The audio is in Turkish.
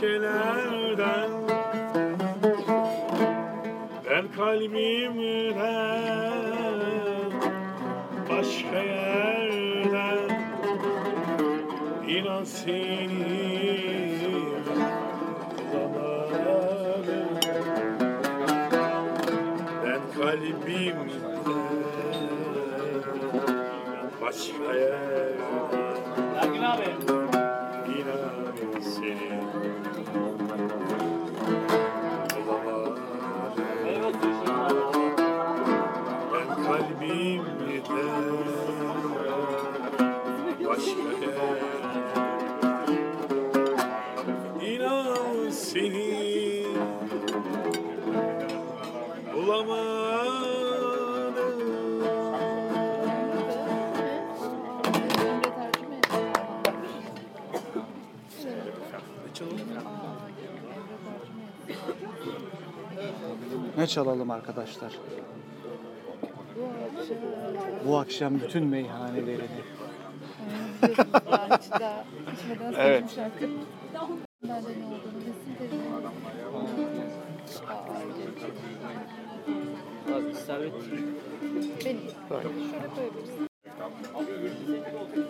gecelerden ben kalbimden başka yerden inan seni bulamadım. Ben kalbimden başka yerden inan seni bulamadım. Ben kalbimden başka yerden inan seni bulamadım. Ne çalalım arkadaşlar? Bu akşam bütün meyhanelerini. Evet. Servet. Beni. Şöyle koyabilirsin.